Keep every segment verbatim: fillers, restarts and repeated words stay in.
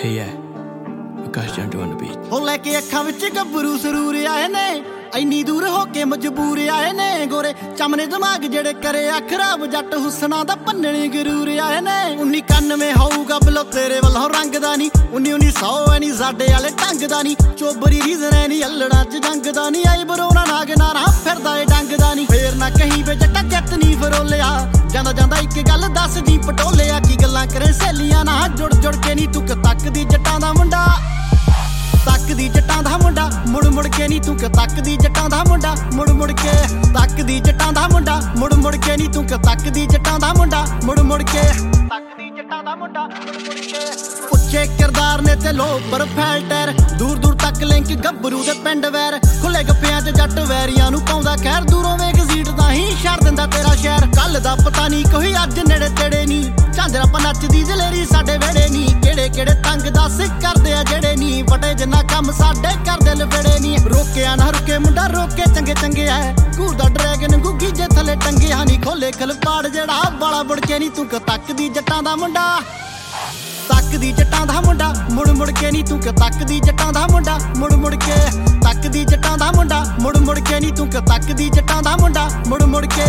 Hey yeah, Akash Jantu on the beat. हो लेके अखां विच गब्बरू सरूर आए ने ਇੰਨੀ ਦੂਰ ਹੋ ਕੇ ਮਜਬੂਰ ਆਏ ਨੇ ਗੋਰੇ ਚਮਨੇ ਦਿਮਾਗ ਜਿਹੜੇ ਕਰੇ ਆ ਖਰਾਬ ਜੱਟ ਹੁਸਨਾ ਦਾ ਪੰਨਣੇ ਗਰੂਰ ਆਏ ਨੇ ਉੱਨੀ ਇਕਾਨਵੇਂ ਹੋਊਗਾ ਬਲੋ ਤੇਰੇ ਵੱਲੋਂ ਰੰਗ ਦਾ ਨਹੀਂ ਉੱਨੀ ਉੱਨੀ ਸੌ ਐ ਨਹੀਂ ਸਾਡੇ ਵਾਲੇ ਢੰਗ ਦਾ ਨਹੀਂ ਚੋਬਰੀ ਰੀਜ਼ਨ ਐ ਨਹੀਂ ਅਲੜਾਂ ਚ ਜੰਗ ਦਾ ਨਹੀਂ ਆਈ ਬਰੋਣਾ ਨਾਗ ਨਾਰਾ ਫਿਰਦਾ ਏ ਡੰਗ ਦਾ ਨਹੀਂ ਫੇਰ ਨਾ ਕਹੀਂ ਵੇ ਜੱਟਾ ਜੱਟ ਨਹੀਂ ਫਰੋਲਿਆ ਜਾਂਦਾ ਜਾਂਦਾ ਇੱਕ ਗੱਲ ਦੱਸ ਜੀ ਪਟੋਲਿਆ ਕੀ ਗੱਲਾਂ ਕਰੇ ਸਹੇਲੀਆਂ ਨਾਲ ਜੁੜ ਜੁੜ ਕੇ ਨਹੀਂ ਤੂੰ ਤੱਕਦੀ ਜੱਟਾਂ ਦਾ ਮੁੰਡਾ ਤੱਕਦੀ ਜੱਟਾਂ ਦਾ ਮੁੰਡਾ ਮੁੜ ਮੁੜ ਕੇ ਨਹੀਂ ਤੂੰ ਤੱਕਦੀ ਜੱਟਾਂ ਦਾ ਮੁੰਡਾ ਮੁੜ ਮੁੜ ਕੇ ਤੱਕਦੀ ਜੱਟਾਂ ਦਾ ਮੁੰਡਾ ਮੁੜ ਮੁੜ ਕੇ ਨਹੀਂ ਤੂੰ ਤੱਕਦੀ ਜੱਟਾਂ ਦਾ ਮੁੰਡਾ ਮੁੜ ਮੁੜ ਕੇ ਤੱਕਦੀ ਜੱਟਾਂ ਦਾ ਮੁੰਡਾ ਮੁੜ ਮੁੜ ਕੇ ਉੱਚੇ ਕਿਰਦਾਰ ਨੇ ਤੇ ਲੋ ਪਰਫੈਕਟ ਟੈਰ ਦੂਰ ਦੂਰ ਤੱਕ ਲਿੰਕ ਗੱਭਰੂ ਦੇ ਪਿੰਡ ਵੈਰ ਖੁੱਲੇ ਗੱਪਿਆਂ 'ਚ ਜੱਟ ਵੈਰੀਆਂ ਨੂੰ ਪਾਉਂਦਾ ਖੈਰ ਦੂਰੋਂ ਵੇਖ ਸੀਟ ਤਾਂ ਹੀ ਛੱਡ ਦਿੰਦਾ ਤੇਰਾ ਸ਼ਹਿਰ ਕੱਲ ਦਾ ਪਤਾ ਨਹੀਂ ਕੋਈ ਅੱਜ ਨੇੜੇ ਤੇੜੇ ਨਹੀਂ ਝਾਂਜਰਾ ਪਾ ਨੱਚਦੀ ਜਲੇਰੀ ਸਾਡੇ ਵੇੜੇ ਨਹੀਂ ਕਿਹੜੇ ਕਿਹੜੇ ਤੰਗ ਦੱਸ ਕਰਦੇ ਆ ਜਿਹੜੇ ਨਹੀਂ ਵਟੇ ਜਿੰਨਾ ਕੰਮ ਸਾਡੇ ਕਰਦੇ ਲਫੜੇ ਨਹੀਂ ਰੋਕਿਆ ਨਾ ਰੁਕੇ ਮੁੰਡਾ ਰੋਕੇ ਚੰਗੇ ਚੰਗੇ ਐ ਘੂਰਦਾ ਡਰੈਗਨ ਗੁੱਗੀ ਜੇ ਥੱਲੇ ਟੰਗਿਆ ਨਹੀਂ ਖੋਲੇ ਖਲਪਾੜ ਜਿਹੜਾ ਵਾਲਾ ਬੁੜ ਕੇ ਨਹੀਂ ਤੂੰ ਤੱਕਦੀ ਜੱਟਾਂ ਦਾ ਮੁੰਡਾ ਤੱਕਦੀ ਜੱਟਾਂ ਦਾ ਮੁੰਡਾ ਮੁੜ ਮੁੜ ਕੇ ਨਹੀਂ ਤੂੰ ਤੱਕਦੀ ਜੱਟਾਂ ਦਾ ਮੁੰਡਾ ਮੁੜ ਮੁੜ ਕੇ ਤੱਕਦੀ ਜੱਟਾਂ ਦਾ ਮੁੰਡਾ ਮੁੜ ਮੁੜ ਕੇ ਨਹੀਂ ਤੂੰ ਤੱਕਦੀ ਜੱਟਾਂ ਦਾ ਮੁੰਡਾ ਮੁੜ ਮੁੜ ਕੇ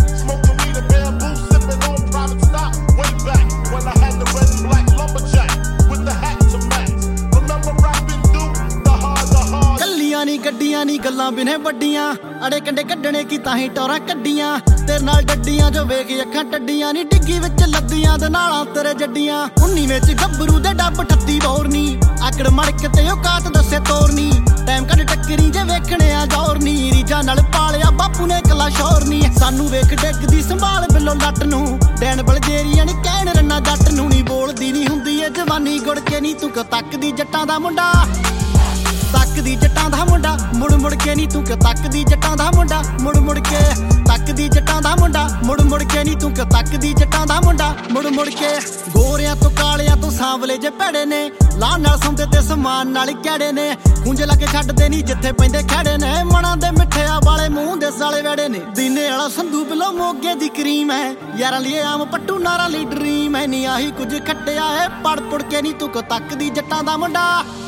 ਕੱਲੀਆਂ ਨੀ ਗੱਡੀਆਂ ਨੀ ਗੱਲਾਂ ਬਿਨੇ ਵੱਡੀਆਂ ਅੜੇ ਕੰਡੇ ਕੱਢਣੇ ਕੀ ਤਾਂ ਹੀ ਟੌਰਾਂ ਕੱਢੀਆਂ ਤੇਰੇ ਨਾਲ ਡੱਡੀਆਂ ਜੋ ਵੇਖ ਅੱਖਾਂ ਟੱਡੀਆਂ ਨੀ ਡਿੱਗੀ ਵਿੱਚ ਲੱਦੀਆਂ ਦੇ ਨਾਲਾਂ ਤੇਰੇ ਜੱਡੀਆਂ ਉੱਨੀ ਵਿੱਚ ਗੱਭਰੂ ਦੇ ਡੱਬ ਠੱਤੀ ਬੋਰਨੀ ਆਕੜ ਮੜਕ ਤੇ ਉਹ ਕਾਤ ਦੱਸੇ ਤੋਰਨੀ ਟਾਈਮ ਕੱਢ ਟੱਕਰੀ ਜੇ ਵੇਖਣੇ ਆ ਜੋਰਨੀ ਰੀਜਾ ਨਾਲ ਪਾਲਿਆ ਬਾਪੂ ਨੇ ਕਲਾ ਸ਼ੋਰਨੀ ਸਾਨੂੰ ਵੇਖ ਡਿੱਗਦੀ ਸੰਭਾਲ ਬਿੱਲੋ ਲੱਟ ਨੂੰ ਡੈਣ ਬਲਜੇਰੀਆਂ ਨੀ ਕਹਿਣ ਰੰਨਾ ਜੱਟ ਨੂੰ ਨੀ ਬੋਲਦੀ ਨੀ ਹੁੰਦੀ ਏ ਜਵਾਨੀ ਗੁੜ ਕੇ ਨੀ ਤੂੰ ਤੱਕਦੀ ਜੱਟਾਂ ਦਾ ਮੁੰਡਾ ਤੱਕਦੀ ਜੱਟਾਂ ਦਾ ਮੁੰਡਾ ਮੁੜ ਮੁੜ ਕੇ ਨਹੀਂ ਤੂੰ ਤੱਕਦੀ ਜੱਟਾਂ ਦਾ ਮੁੰਡਾ ਮੁੜ ਮੁੜ ਕੇ ਤੱਕਦੀ ਜੱਟਾਂ ਦਾ ਮੁੰਡਾ ਮੁੜ ਮੁੜ ਕੇ ਨਹੀਂ ਤੂੰ ਤੱਕਦੀ ਜੱਟਾਂ ਦਾ ਮੁੰਡਾ ਮੁੜ ਮੁੜ ਕੇ ਗੋਰਿਆਂ ਤੋਂ ਕਾਲਿਆਂ ਤੋਂ ਸਾਂਵਲੇ ਜੇ ਭੜੇ ਨੇ ਲਾਹ ਨਾਲ ਸੌਂਦੇ ਤੇ ਸਮਾਨ ਨਾਲ ਕਿਹੜੇ ਨੇ ਖੁੰਝ ਲਾ ਕੇ ਛੱਡਦੇ ਨਹੀਂ ਜਿੱਥੇ ਪੈਂਦੇ ਖੜੇ ਨੇ ਮਨਾਂ ਦੇ ਮਿੱਠਿਆ ਵਾਲੇ ਮੂੰਹ ਦੇ ਸਾਲੇ ਵੜੇ ਨੇ ਦੀਨੇ ਵਾਲਾ ਸੰਧੂ ਬਿਲੋ ਮੋਗੇ ਦੀ ਕਰੀਮ ਹੈ ਯਾਰਾਂ ਲਈ ਆਮ ਪੱਟੂ ਨਾਰਾ ਲਈ ਡਰੀਮ ਹੈ ਨਹੀਂ ਆਹੀ ਕੁਝ ਖੱਟਿਆ ਹੈ ਪੜ ਪੁੜ ਕੇ ਨਹੀਂ ਤੂੰ ਤੱਕਦੀ ਜੱਟਾਂ ਦਾ ਮੁੰਡਾ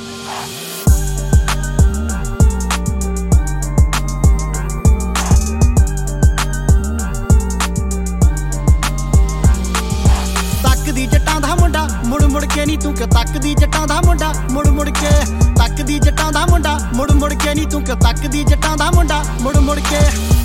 ਤੱਕਦੀ ਜੱਟਾਂ ਦਾ ਮੁੰਡਾ ਮੁੜ ਮੁੜ ਕੇ ਨਹੀਂ ਤੂੰ ਤੱਕਦੀ ਜੱਟਾਂ ਦਾ ਮੁੰਡਾ ਮੁੜ ਮੁੜ ਕੇ ਤੱਕਦੀ ਜੱਟਾਂ ਦਾ ਮੁੰਡਾ ਮੁੜ ਮੁੜ ਕੇ ਨਹੀਂ ਤੂੰ ਤੱਕਦੀ ਜੱਟਾਂ ਦਾ ਮੁੰਡਾ ਮੁੜ ਮੁੜ ਕੇ